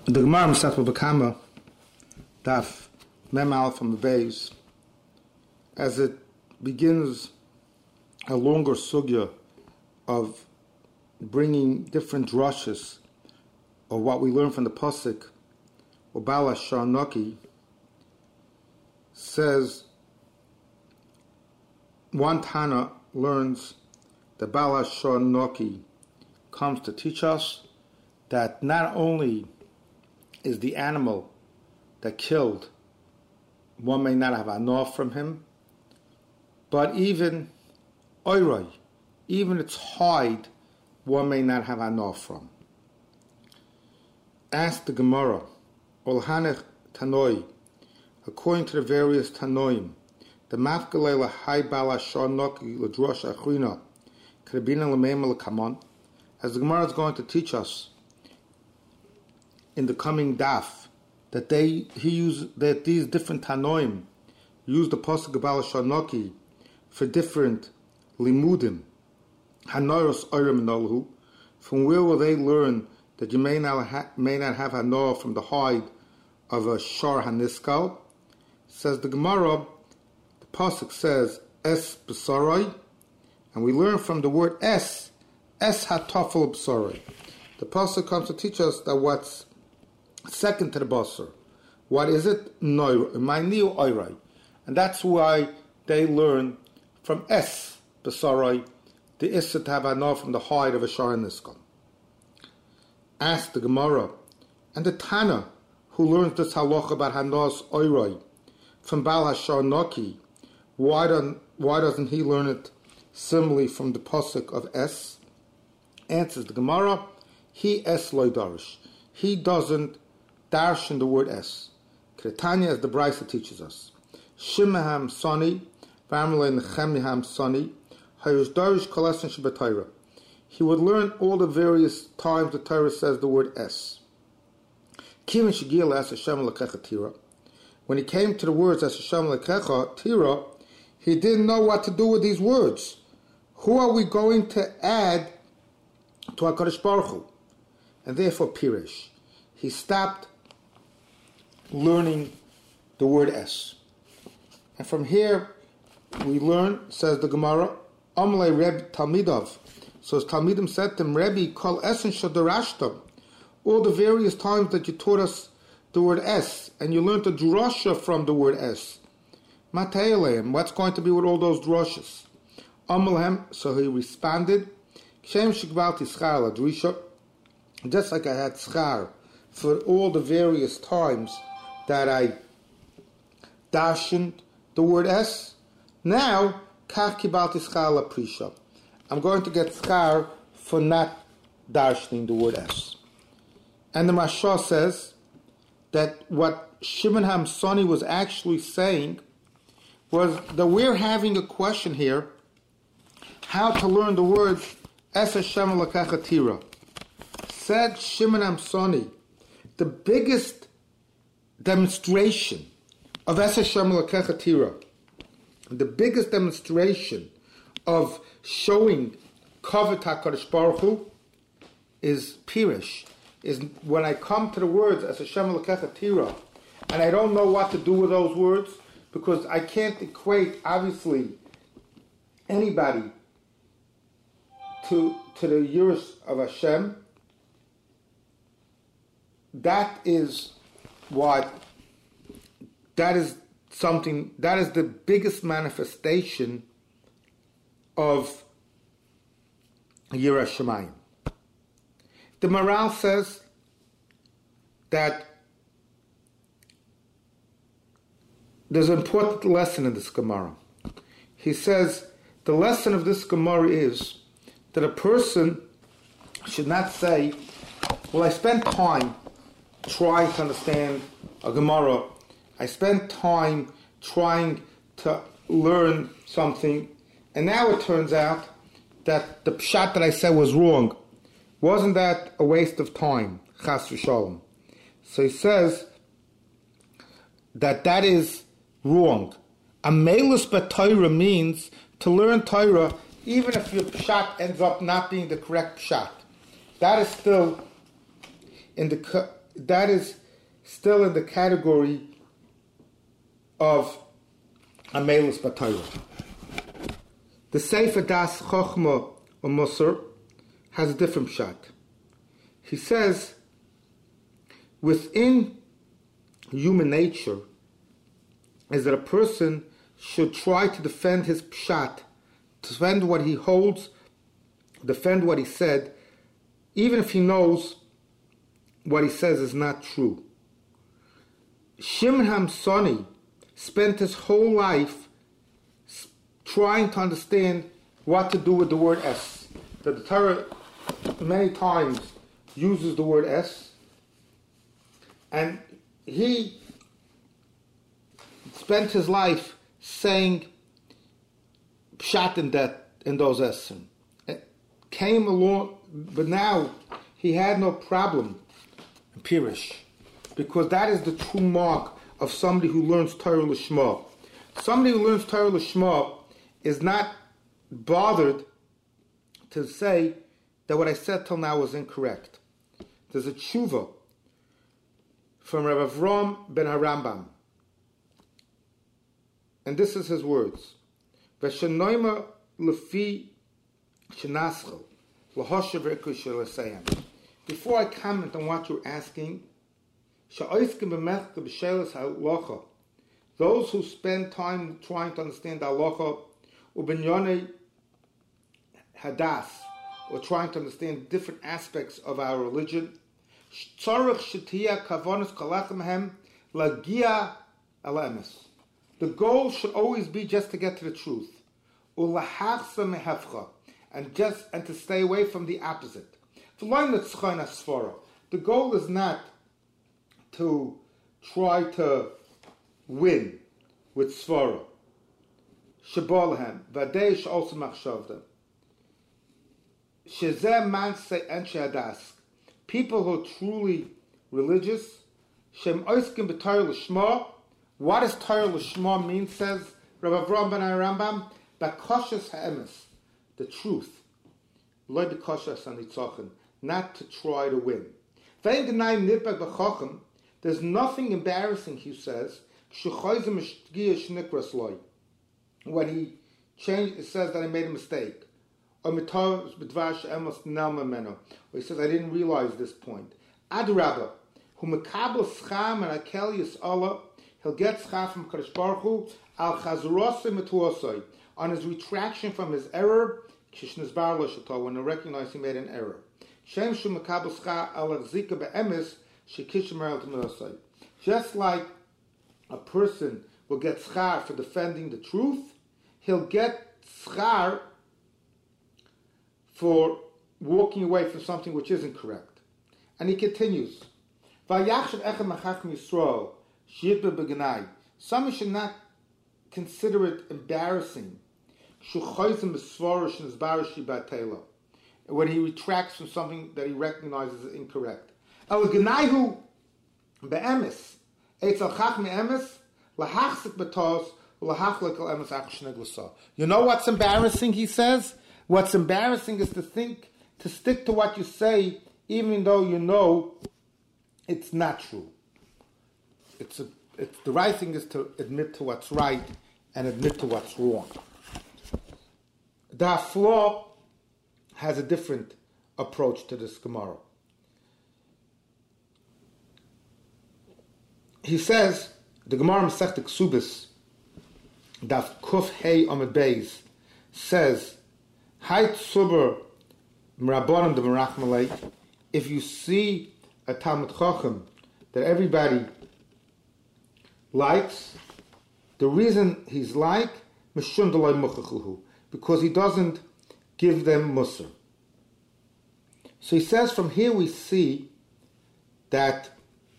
The Gemara Masechet Bava Kama, Daf Mem Aleph from the base, as it begins a longer sugya of bringing different drushes of what we learn from the pasuk, Ubala Sharnoki, says one Tana learns the Bala Sharnoki comes to teach us that not only is the animal that killed, one may not have anah from him, but even oiroi, even its hide, one may not have anah from. Ask the Gemara, Olhanech Tanoi, according to the various Tanoim, the Mafgalei Lahai Bala Sharnoki Ladrosh Achrina, Krabina Lamema Lakamon, as the Gemara is going to teach us in the coming daf, that these different Tanoim use the pasuk Bala Sharnoki for different limudim. Hanoros oirim nolhu. From where will they learn that you may not have hanor from the hide of a shar haniskal? Says the Gemara, the pasuk says es b'sarai, and we learn from the word es hatafel b'sarai. The pasuk comes to teach us that what's second to the basar, what is it? No, my new oirai, and that's why they learn from es b'sarai, the issa to have anah from the hide of a shar niskal. Ask the Gemara, and the Tana who learns this halacha about hanos oirai from Bal Hashar Noki, why doesn't he learn it similarly from the pasuk of es? Answers the Gemara, he es loy darish. He doesn't darshan the word es. Kretanya, as the Brisa teaches us, Shimaham Sani, Vamle Nechemiham Sani, Hayush Darish Kalesan Shabbatayra. He would learn all the various times the Torah says the word es. Kivin Shigil es Hashem Lekecha Tira. When he came to the words as Hashem Lekecha Tira, he didn't know what to do with these words. Who are we going to add to HaKadosh Baruch Hu? And therefore Pirish. He stopped learning the word es. And from here we learn, says the Gemara, Amalei Reb Talmidov. So as Talmidim said to him, Rebbe, call esen shadarashta. All the various times that you taught us the word es, and you learned the drasha from the word es. Matayaleim, what's going to be with all those drashas? Amalhem, so he responded, Shem shikbalti schar ladrisha, just like I had schar for all the various times that I darshaned the word es. Now, kach kibalti schar la prisha. I'm going to get schar for not darshaning the word es. And the Mashah says that what Shimon Hamsoni was actually saying was that we're having a question here, how to learn the word es Hashem Lekecha Tira. Said Shimon Hamsoni, the biggest demonstration of es Hashem Lekecha Tira, the biggest demonstration of showing Kavod HaKadosh Baruch Hu is Pirish, is when I come to the words as Hashem Lekecha Tira, and I don't know what to do with those words, because I can't equate, obviously, anybody to the Yiras of Hashem. That is the biggest manifestation of Yirah Shamayim. The Maral says that there's an important lesson in this Gemara. He says the lesson of this Gemara is that a person should not say, well, I spent time trying to understand a Gemara. I spent time trying to learn something, and now it turns out that the pshat that I said was wrong. Wasn't that a waste of time? Chas v'shalom. So he says that is wrong. Amelus b'Torah means to learn Torah even if your pshat ends up not being the correct pshat. That is still in that is still in the category of Amelus Batayra. The Sefer Das Chochma or Musar has a different shot. He says, within human nature is that a person should try to defend his pshat, defend what he holds, defend what he said, even if he knows what he says is not true. Shimon HaMsoni spent his whole life trying to understand what to do with the word es. The Torah many times uses the word es, and he spent his life saying pshat in those es. It came along, but now he had no problem in Pirish, because that is the true mark of somebody who learns Torah Lishma. Somebody who learns Torah Lishma is not bothered to say that what I said till now was incorrect. There's a tshuva from Rav Avram ben HaRambam, and this is his words: V'shenoima lefi shenaschel lahoshev rekush l'sayim. Before I comment on what you're asking, those who spend time trying to understand halacha, ubinyone hadas, or trying to understand different aspects of our religion, the goal should always be just to get to the truth, and to stay away from the opposite. The goal is not to try to win with svara. Shabolhem v'adeish also machshavda. Shezeh manse anshe hadas. People who are truly religious. Shem oiskim b'Torah l'shma. What does Torah l'shma mean? Says Rav Avram ben HaRambam. Bakoshes ha'emes, the truth. Lo b'koshes ha'nitzochen, not to try to win. Ve'en denayim nidbak b'chochem. There's nothing embarrassing, he says, when he changed, it says that I made a mistake. Or he says, I didn't realize this point. Adrabah, he'll get schar from Kadosh Baruch Hu, on his retraction from his error, when he recognized he made an error. Just like a person will get schar for defending the truth, he'll get schar for walking away from something which isn't correct. And he continues, someone should not consider it embarrassing when he retracts from something that he recognizes as incorrect. You know what's embarrassing, he says? What's embarrassing is to stick to what you say, even though you know it's not true. It's the right thing is to admit to what's right and admit to what's wrong. The Haflah has a different approach to this Gemara. He says, the Gemara Masechta Ksubis, Daf Kuf Hey Amud Beis, says, Hayt Suber Mrabonim de Merachmalei, if you see a Talmud Chacham that everybody likes, the reason he's like, Mishum Delay Muchachuhu, because he doesn't give them Musar. So he says from here we see that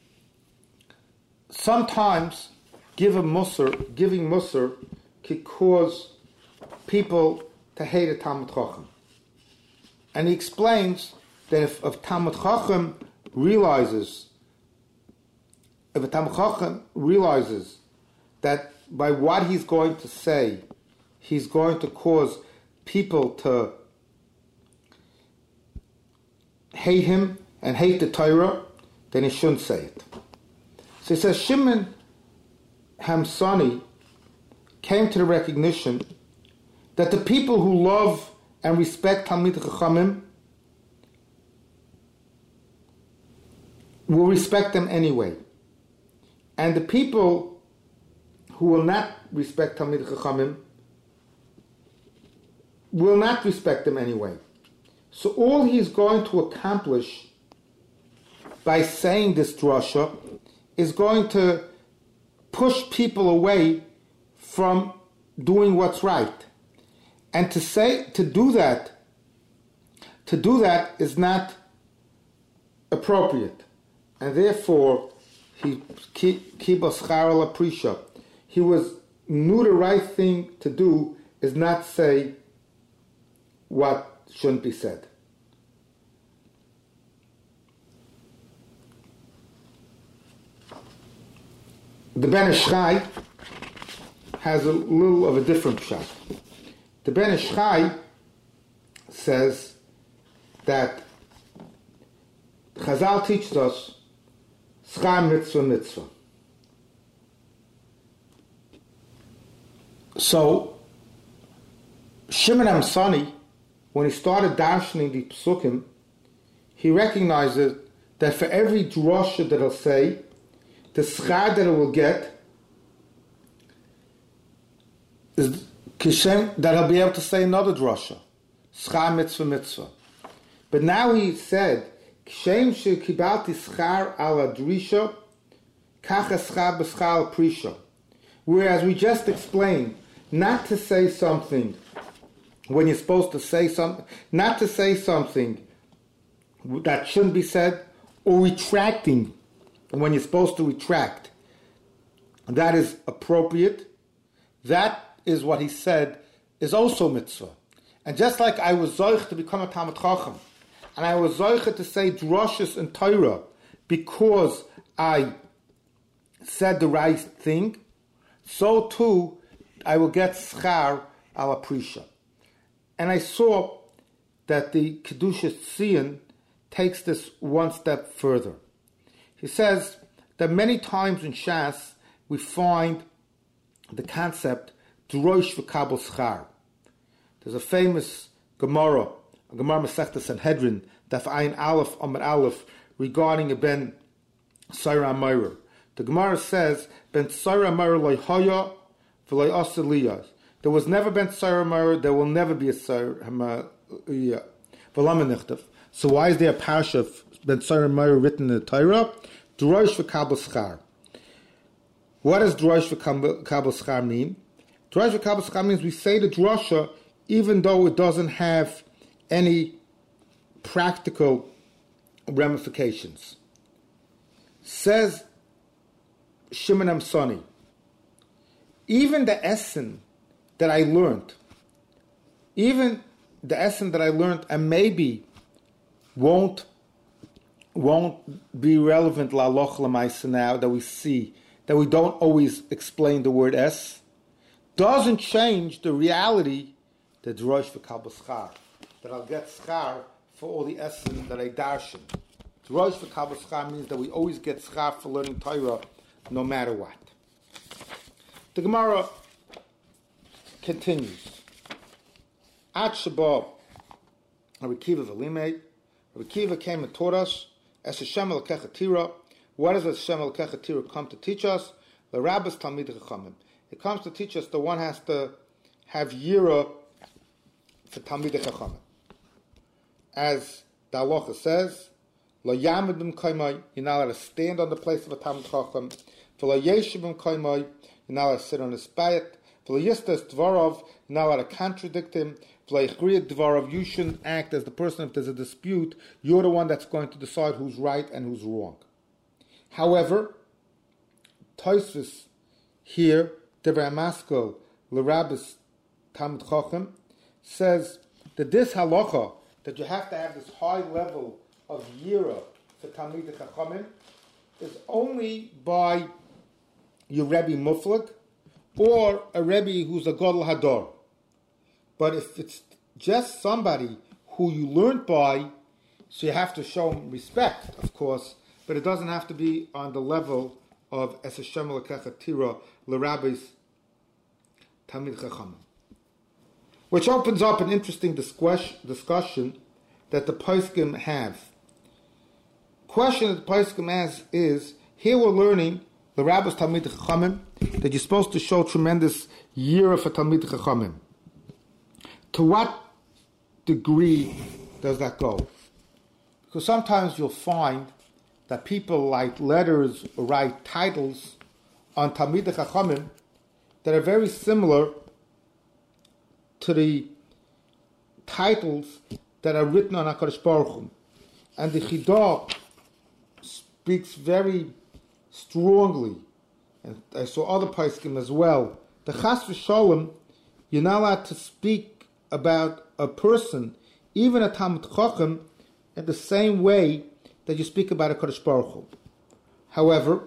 sometimes giving Musar could cause people to hate a Talmud Chacham. And he explains that if a Talmud Chacham realizes that by what he's going to say, he's going to cause people to hate him and hate the Torah, then he shouldn't say it. So he says Shimon Hamsani came to the recognition that the people who love and respect Talmid Chachamim will respect them anyway. And the people who will not respect Talmid Chachamim will not respect them anyway. So all he's going to accomplish by saying this drasha is going to push people away from doing what's right. And to do that is not appropriate. And therefore, he knew the right thing to do is not say what shouldn't be said. The Ben Ish Chai has a little of a different pshat. The Ben Ish Chai says that Chazal teaches us schar mitzvah mitzvah. So Shimon Hamsani, when he started darshaning the psukim, he recognizes that for every drasha that he'll say, the schar that it will get is kishem, that he'll be able to say another drasha, schar mitzvah mitzvah. But now he said, kishem shekibalti schar ala drisha, kacha schar b'schar al prisha. Whereas we just explained not to say something when you're supposed to say something, not to say something that shouldn't be said, or retracting when you're supposed to retract. That is appropriate. That is what he said is also mitzvah. And just like I was zoich to become a Talmid Chacham, and I was zoich to say drashos and Torah because I said the right thing, so too I will get schar ala prisha. And I saw that the Kedushas Tzion takes this one step further. He says that many times in Shas we find the concept drosh v'kabel schar. There's a famous Gemara Masechta Sanhedrin, Daf Ayin Aleph Amar Aleph, regarding a Ben Saira Meir. The Gemara says Ben Saira Meir loy haya v'loy asaliyah. There was never Ben Saira Meir, there will never be a Saira Meir. So why is there a parasha of Ben Saira Meir written in the Torah? Drosh v'kabel schar. What does drosh v'kabel schar mean? Drosh v'kabel schar means we say the drasha even though it doesn't have any practical ramifications. Says Shimon Hamsani, even the essence that I learned, and maybe won't be relevant la loch l'maisa now that we see that we don't always explain the word es, doesn't change the reality that drosh v'kabel schar, that I'll get schar for all the essence that I darshan. Drosh v'kabel schar means that we always get schar for learning Torah no matter what. The Gemara continues. At Shabbat, Rabbi Kiva v'limei, Rabbi Kiva came and taught us, Es Hashem Elokecha Tira. What does Hashem Elokecha Tira come to teach us? The Rabbis Talmid Chachamim. It comes to teach us that one has to have yira for Talmid Chachamim. As the halacha says, Lo yamid b'mkoimai, you're not allowed to stand on the place of a Talmid Chacham. V'lo yeshiv b'mkoimai, you're not allowed to sit on his bayit. V'lo yistas dvarov, you're not allowed to contradict him. You shouldn't act as the person if there's a dispute. You're the one that's going to decide who's right and who's wrong. However, Tosfos here, Devrei Maskil, L'Rabbis Talmid Chacham, says that this halacha, that you have to have this high level of yira for Talmid Chachamim, is only by your Rebbe Muflag or a Rebbe who's a Gadol Hador. But if it's just somebody who you learned by, so you have to show him respect, of course, but it doesn't have to be on the level of Es Hashem Elokecha Tira L'Rabbis Talmid Chachamim. Which opens up an interesting discussion that the Poskim have. Question that the Poskim has is, here we're learning the Rabbis Talmid Chachamim, that you're supposed to show tremendous yira for Talmid Chachamim. To what degree does that go? Because sometimes you'll find that people write letters or write titles on Talmid Chachamim that are very similar to the titles that are written on HaKadosh Baruch Hu. And the Chidah speaks very strongly, and I saw other poskim as well, the Chas v'Sholem, you're not allowed to speak about a person, even a Talmid Chacham, in the same way that you speak about a HaKadosh Baruch Hu. However,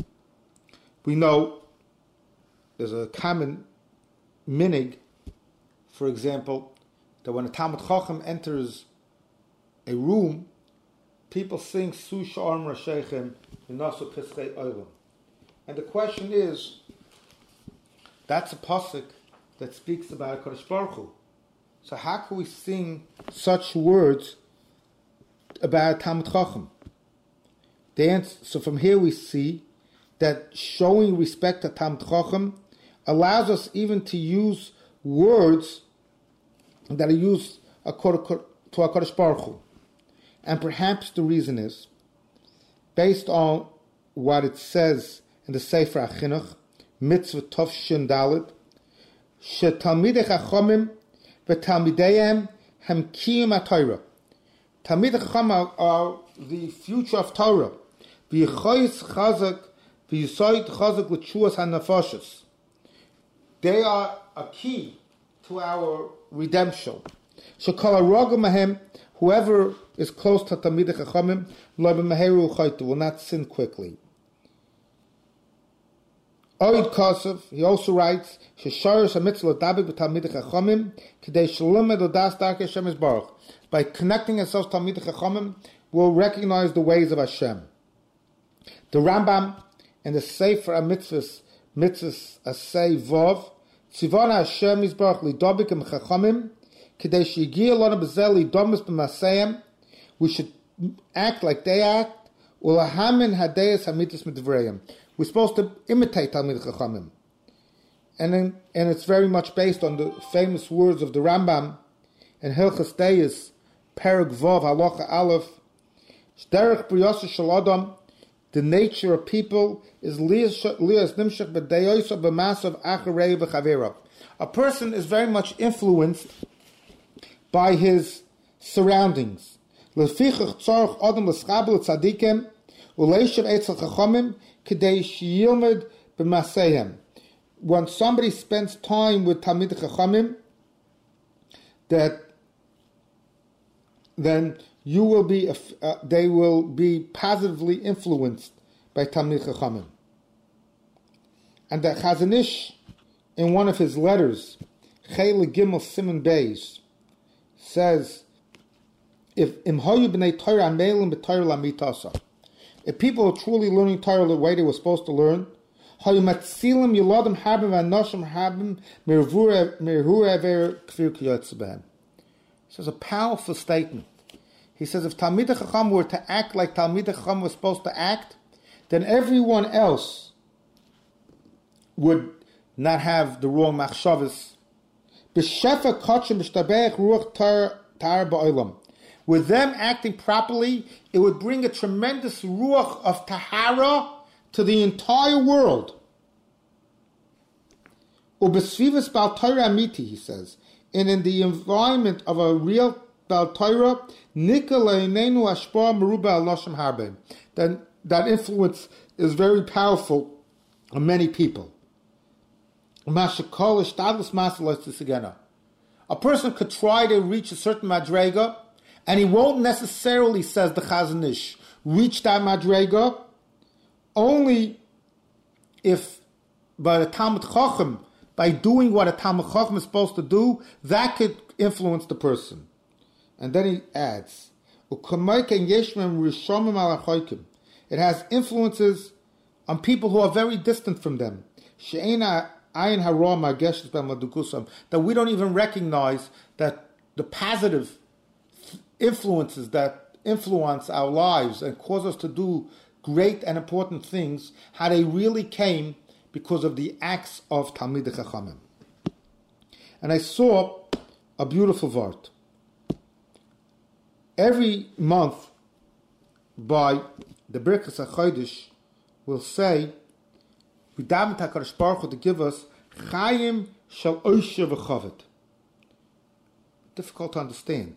we know there's a common minig, for example, that when a Talmid Chacham enters a room, people sing Su Sha'arm Rasheichem V'nasu Pischei Olam. And the question is, that's a pasuk that speaks about HaKadosh Baruch Hu. So how can we sing such words about Talmid Chacham? So from here we see that showing respect to Talmid Chacham allows us even to use words that are used according to HaKadosh Baruch Hu. And perhaps the reason is, based on what it says in the Sefer HaChinuch, Mitzvah Tov Shin Dalet, Shetalmidei Chachamim v'Talmideihem Hem Kiyum HaTorah. Talmidei Chachamim are the future of Torah. V'yichoyis Chazak, v'yisoyit Chazak l'tshuas hanafashos. They are a key to our redemption. Shekol harogim mahem, whoever is close to Talmidei Chachamim, lo b'meheru chaytu, will not sin quickly. Oid Kosov, he also writes, Shesharish HaMitzvah L'Dabek B'Talmidei Chachamim, K'dei Sh'limed L'das Darkei Hashem Yisbarach. By connecting ourselves to Talmidei Chachamim, we'll recognize the ways of Hashem. The Rambam in the Sefer HaMitzvahs, Mitzvahs Asay Vov, Tzivona Hashem Yisbarach L'Dabek Chachamim, K'dei She'yigia Lana B'zel L'Domus B'Masayim, we should act like they act, U'lahamin Hadeyas HaMitzvahs Midvrayim. We're supposed to imitate Talmidei Chachamim. And it's very much based on the famous words of the Rambam in Hilchas Deis, Perek Vav, Halacha Aleph, Shderech B'Yoseh Shel Adam, the nature of people is Lias Nimshach B'Deyosa B'Masav Acharei V'Chaverav. A person is very much influenced by his surroundings. Lefichach Tzorach Adam L'Schabel Tzadikim, U'Leishav Eitzel Chachamim, when somebody spends time with Talmidei Chachamim, then you will be they will be positively influenced by Talmidei Chachamim. And that Chazon Ish, in one of his letters, Chele Gimel Siman Beis, says, "If imhoyu b'nei Torah amelim b'Torah lamitasa." If people are truly learning Torah the way they were supposed to learn, he says a powerful statement. He says if Talmidei Chacham were to act like Talmidei Chacham was supposed to act, then everyone else would not have the wrong machshavas. With them acting properly, it would bring a tremendous ruach of tahara to the entire world. Ubesvivas Bal Torah Amiti, he says, and in the environment of a real Bal Torah, Nikalainenu Ashpa Meruba Al Noshem Harbe. Then that influence is very powerful on many people. A person could try to reach a certain madrega, and he won't necessarily, says the Chazon Ish, reach that madrega only if by the Talmid Chacham, by doing what a Talmid Chacham is supposed to do, that could influence the person. And then he adds, if It has influences on people who are very distant from them. That we don't even recognize that the positive influences that influence our lives and cause us to do great and important things, how they really came because of the acts of Talmidei Chachamim. And I saw a beautiful vart. Every month, by the Birkas HaChodesh, will say, we daven HaKadosh Baruch Hu to give us Chaim Shel Osher V'Chavod. Difficult to understand.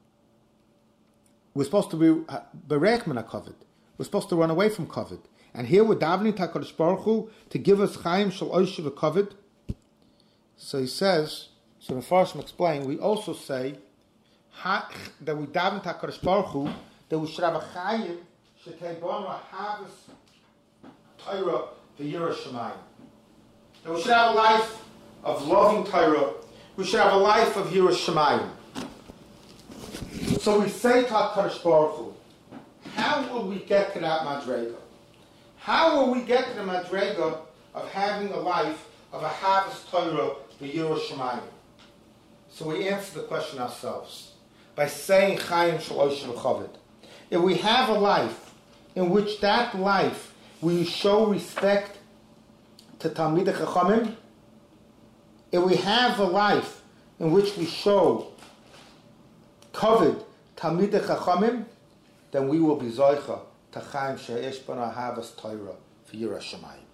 We're supposed to be Berech Min HaKavod. We're supposed to run away from Kavod. And here we're davening to HaKadosh Baruch Hu to give us Chaim Shel Osher V'Kavod. So he says, so the Farshim explain, we also say that we daven to HaKadosh Baruch Hu that we should have a Chaim Shetei Bonu Ahavas Torah V'Yirah Shamayim. That we should have a life of loving Torah. We should have a life of Yirah Shamayim. So we say to HaKadosh Baruch Hu, how will we get to that Madrega? How will we get to the Madrega of having a life of a Havas Torah V'Yirah Shamayim? So we answer the question ourselves by saying Chaim Shel Osher V'Chavod. If we have a life in which that life we show respect to Talmidei Chachamim, if we have a life in which we show kavod Talmidei Chachamim, then we will be zoicha to Chaim she'esh b'no havas Torah v'yirah Shamayim.